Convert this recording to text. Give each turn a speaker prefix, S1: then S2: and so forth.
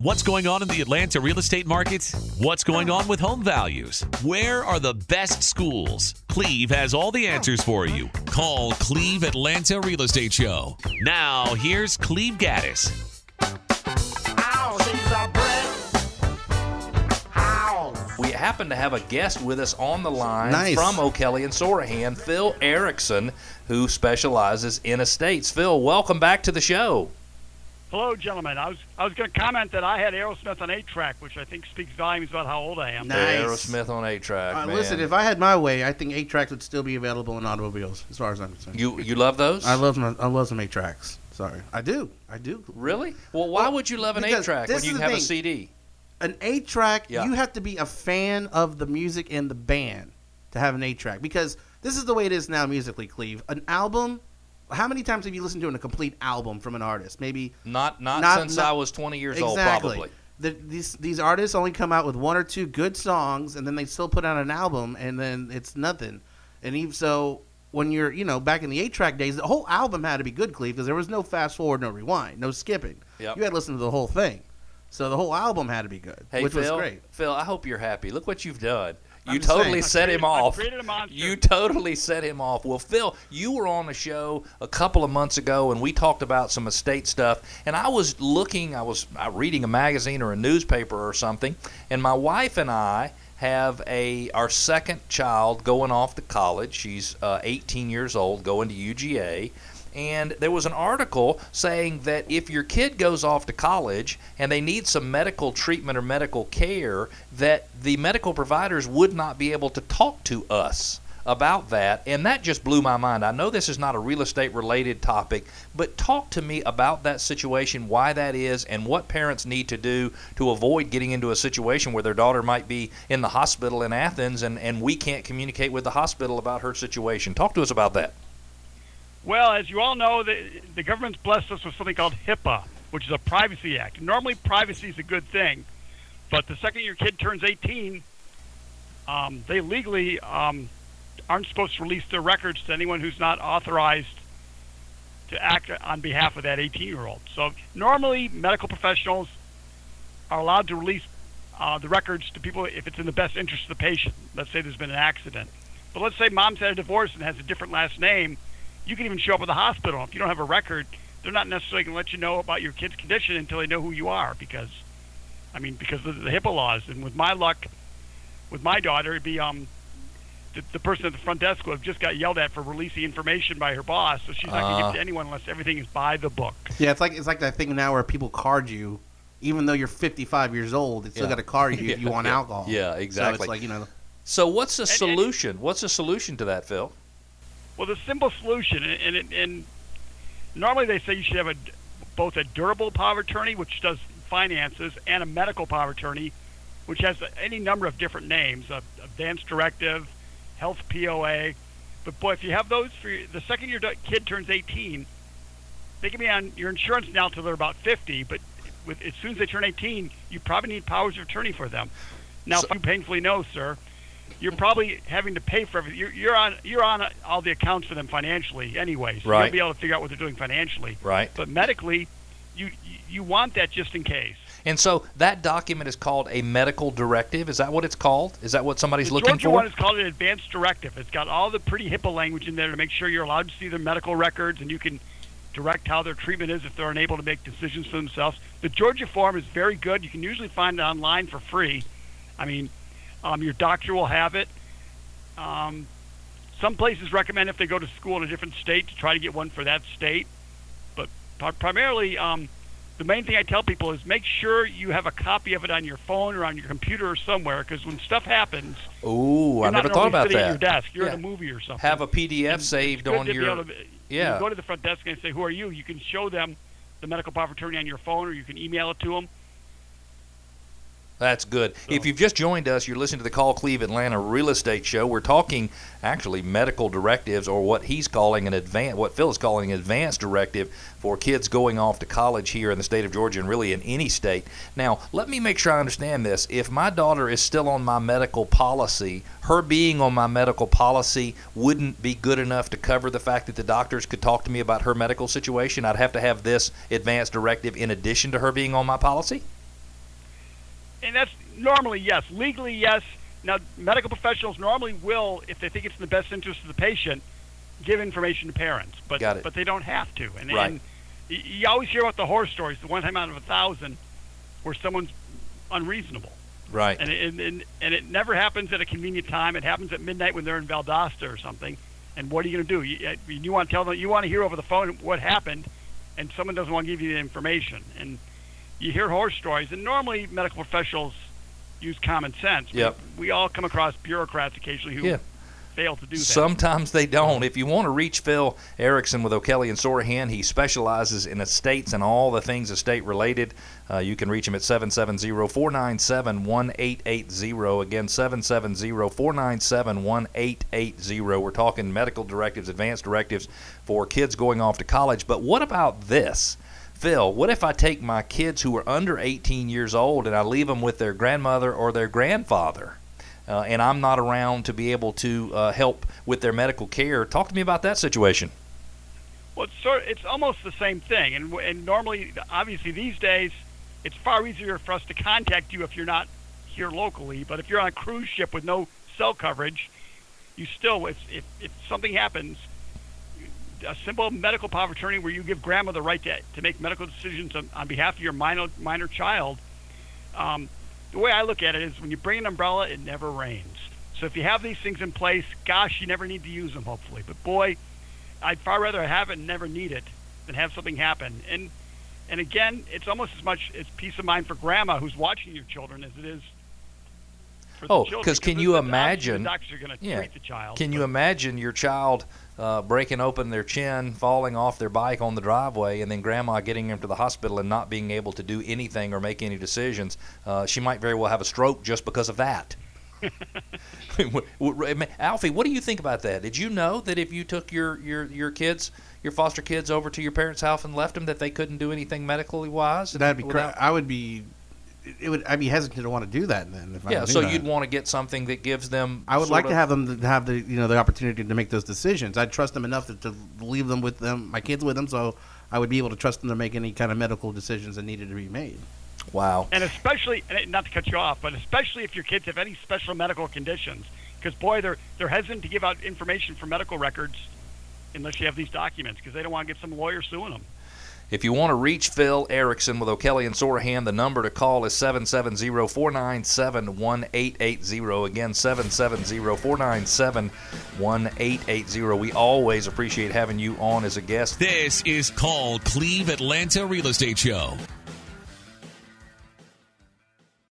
S1: What's going on in the Atlanta real estate market? What's going on with home values? Where are the best schools? Cleve has all the answers for you. Call Cleve Atlanta Real Estate Show. Now, here's Cleve Gaddis.
S2: We happen to have a guest with us on the line
S3: Nice.
S2: from O'Kelly and Sorahan, Phil Erickson, who specializes in estates. Phil, welcome back to the show.
S4: Hello, gentlemen. I was going to comment that I had Aerosmith on 8-track, which I think speaks volumes about how old I am.
S3: Nice.
S2: Aerosmith on 8-track, man.
S3: Listen, if I had my way, I think 8-tracks would still be available in automobiles, as far as I'm concerned.
S2: You love those?
S3: I love some 8-tracks. Sorry. I do.
S2: Really? Well, why would you love an
S3: because
S2: 8-track
S3: this
S2: when you
S3: is
S2: can
S3: the
S2: have a
S3: thing.
S2: CD?
S3: An 8-track,
S2: Yeah.
S3: you have to be a fan of the music and the band to have an 8-track. Because this is the way it is now musically, Cleve. An album, how many times have you listened to a complete album from an artist? Maybe
S2: Not since I was 20 years old,
S3: exactly.
S2: probably.
S3: These artists only come out with one or two good songs, and then they still put out an album, and then it's nothing. And even so, when you're, back in the 8-track days, the whole album had to be good, Cleve, because there was no fast forward, no rewind, no skipping.
S2: Yep.
S3: You had to listen to the whole thing. So the whole album had to be good,
S2: Hey,
S3: which
S2: Phil,
S3: was great.
S2: Phil, I hope you're happy. Look what you've done.
S3: I'm
S2: You
S3: just
S2: totally
S3: saying.
S2: set him
S4: I
S2: off.
S4: created a monster.
S2: You totally set him off. Well, Phil, you were on the show a couple of months ago, and we talked about some estate stuff. And I was reading a magazine or a newspaper or something, and my wife and I have our second child going off to college. She's 18 years old, going to UGA. And there was an article saying that if your kid goes off to college and they need some medical treatment or medical care, that the medical providers would not be able to talk to us about that. And that just blew my mind. I know this is not a real estate related topic, but talk to me about that situation, why that is, and what parents need to do to avoid getting into a situation where their daughter might be in the hospital in Athens and we can't communicate with the hospital about her situation. Talk to us about that.
S4: Well, as you all know, the government's blessed us with something called HIPAA, which is a privacy act. Normally, privacy is a good thing, but the second your kid turns 18, they legally aren't supposed to release their records to anyone who's not authorized to act on behalf of that 18-year-old. So normally, medical professionals are allowed to release the records to people if it's in the best interest of the patient. Let's say there's been an accident. But let's say mom's had a divorce and has a different last name. You can even show up at the hospital. If you don't have a record, they're not necessarily going to let you know about your kid's condition until they know who you are because of the HIPAA laws. And with my luck, with my daughter, it'd be the person at the front desk who have just got yelled at for releasing information by her boss, so she's not going to give it to anyone unless everything is by the book.
S3: Yeah, it's like that thing now where people card you, even though you're 55 years old, it's still got to card you if you want alcohol.
S2: Yeah, exactly.
S3: So it's like,
S2: So what's the solution? What's the solution to that, Phil?
S4: Well, the simple solution, and normally they say you should have both a durable power of attorney, which does finances, and a medical power of attorney, which has any number of different names, advanced directive, health POA. But boy, if you have those, the second your kid turns 18, they can be on your insurance now till they're about 50, but as soon as they turn 18, you probably need powers of attorney for them. Now, if you painfully know, sir, you're probably having to pay for everything. You're on all the accounts for them financially anyway, so
S2: right.
S4: You'll be able to figure out what they're doing financially.
S2: Right.
S4: But medically, you want that just in case.
S2: And so that document is called a medical directive. Is that what it's called? Is that what somebody's
S4: The
S2: looking
S4: Georgia
S2: for?
S4: one is called an advanced directive. It's got all the pretty HIPAA language in there to make sure you're allowed to see their medical records and you can direct how their treatment is if they're unable to make decisions for themselves. The Georgia form is very good. You can usually find it online for free. I mean, your doctor will have it. Some places recommend if they go to school in a different state to try to get one for that state. But primarily, the main thing I tell people is make sure you have a copy of it on your phone or on your computer or somewhere, because when stuff happens,
S2: Ooh, I
S4: you're
S2: never
S4: not
S2: thought
S4: normally
S2: about
S4: sitting
S2: that.
S4: at your desk. You're
S2: Yeah.
S4: at a movie or something.
S2: Have a PDF
S4: And
S2: saved
S4: it's good
S2: on
S4: to be
S2: your.
S4: able to-
S2: Yeah.
S4: You can go to the front desk and say, "Who are you?" You can show them the medical power of attorney on your phone, or you can email it to them.
S2: That's good. If you've just joined us, you're listening to the Call Cleve Atlanta Real Estate Show. We're talking actually medical directives, or what he's calling what Phil is calling an advanced directive for kids going off to college here in the state of Georgia and really in any state. Now, let me make sure I understand this. If my daughter is still on my medical policy, her being on my medical policy wouldn't be good enough to cover the fact that the doctors could talk to me about her medical situation. I'd have to have this advanced directive in addition to her being on my policy?
S4: And that's normally, yes. Legally, yes. Now, medical professionals normally will, if they think it's in the best interest of the patient, give information to parents. But they don't have to. And you always hear about the horror stories, the one time out of 1,000 where someone's unreasonable.
S2: Right.
S4: And it never happens at a convenient time. It happens at midnight when they're in Valdosta or something. And what are you going to do? You want to tell them, you want to hear over the phone what happened, and someone doesn't want to give you the information. And you hear horror stories, and normally medical professionals use common sense.
S2: Yep.
S4: We all come across bureaucrats occasionally who fail to do that.
S2: Sometimes they don't. If you want to reach Phil Erickson with O'Kelly and Sorahan, he specializes in estates and all the things estate related. You can reach him at 770-497-1880. Again, 770-497-1880. We're talking medical directives, advanced directives for kids going off to college. But what about this? Phil, what if I take my kids who are under 18 years old and I leave them with their grandmother or their grandfather? And I'm not around to be able to help with their medical care. Talk to me about that situation.
S4: Well, it's almost the same thing. And normally, obviously, these days, it's far easier for us to contact you if you're not here locally. But if you're on a cruise ship with no cell coverage, you still, if something happens, a simple medical power of attorney where you give grandma the right to make medical decisions on behalf of your minor child. The way I look at it is when you bring an umbrella, it never rains. So if you have these things in place, gosh, you never need to use them, hopefully. But boy, I'd far rather have it and never need it than have something happen. And again, it's almost as much as peace of mind for grandma who's watching your children as it is for the children.
S2: Because can you imagine?
S4: The doctors are going to treat the child.
S2: Can you imagine your child breaking open their chin, falling off their bike on the driveway, and then grandma getting them to the hospital and not being able to do anything or make any decisions? She might very well have a stroke just because of that. Alfie, what do you think about that? Did you know that if you took your kids, your foster kids, over to your parents' house and left them, that they couldn't do anything medically wise?
S3: That'd be crazy. I'd be hesitant to want to do that then.
S2: You'd want to get something that gives them.
S3: I would like to have them to have the opportunity to make those decisions. I'd trust them enough to leave them with them, my kids with them, so I would be able to trust them to make any kind of medical decisions that needed to be made.
S2: Wow.
S4: And especially, not to cut you off, but especially if your kids have any special medical conditions, because boy, they're hesitant to give out information for medical records unless you have these documents, because they don't want to get some lawyer suing them.
S2: If you want to reach Phil Erickson with O'Kelly and Sorahan, the number to call is 770-497-1880. Again, 770-497-1880. We always appreciate having you on as a guest.
S1: This is Call Cleve Atlanta Real Estate Show.